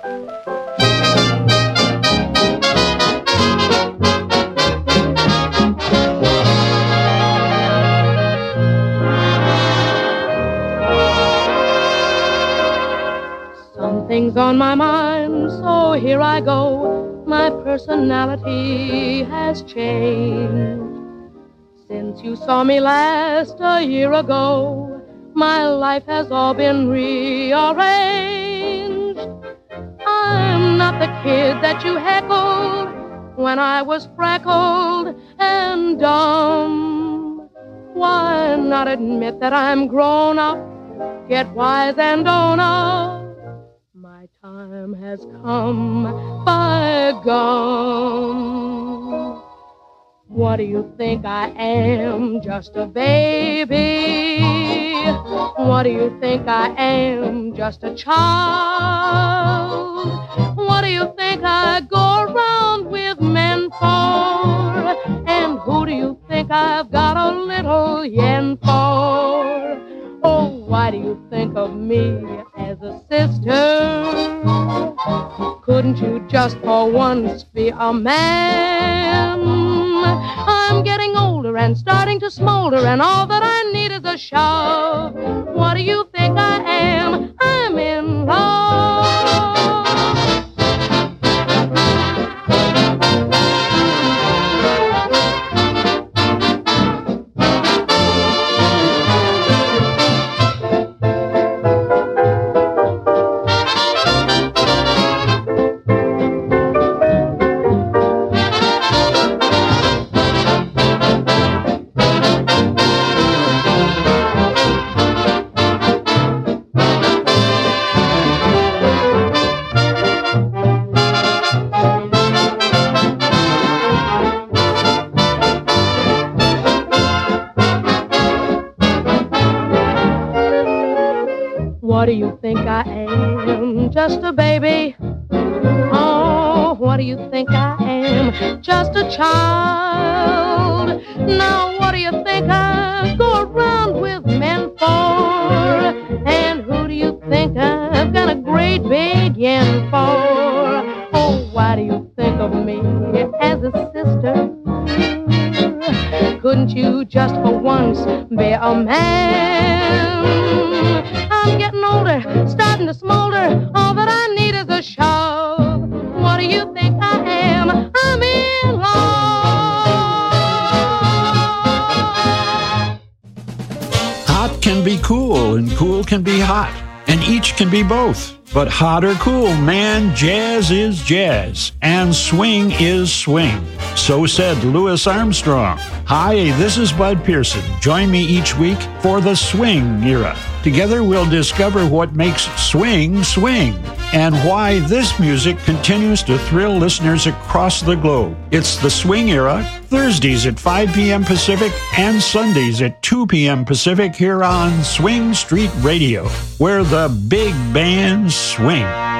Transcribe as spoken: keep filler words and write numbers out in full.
Something's on my mind, so here I go. My personality has changed. Since you saw me last a year ago, my life has all been rearranged. I'm not the kid that you heckled when I was freckled and dumb. Why not admit that I'm grown up, get wise and own up? My time has come, by gum. What do you think I am, just a baby? What do you think I am, just a child? What do you think I go around with men for? And who do you think I've got a little yen for? Oh, why do you think of me as a sister? Couldn't you just for once be a man? I'm getting older and starting to smolder, and all that I need is a shove. What do you think I am? I'm in love. What do you think I am? Just a baby? Oh, what do you think I am? Just a child. Now, what do you think I go around with men for? And who do you think I've got a great big yen for? Oh, why do you think of me as a sister? Couldn't you just for once be a man? I'm getting older, starting to smolder. All that I need is a shove. What do you think I am? I'm in love. Hot can be cool, and cool can be hot, and each can be both. But hot or cool, man, jazz is jazz, and swing is swing. So said Louis Armstrong. Hi, this is Bud Pearson. Join me each week for the Swing Era. Together we'll discover what makes swing swing and why this music continues to thrill listeners across the globe. It's the Swing Era, Thursdays at five p.m. Pacific and Sundays at two p.m. Pacific here on Swing Street Radio, where the big bands swing.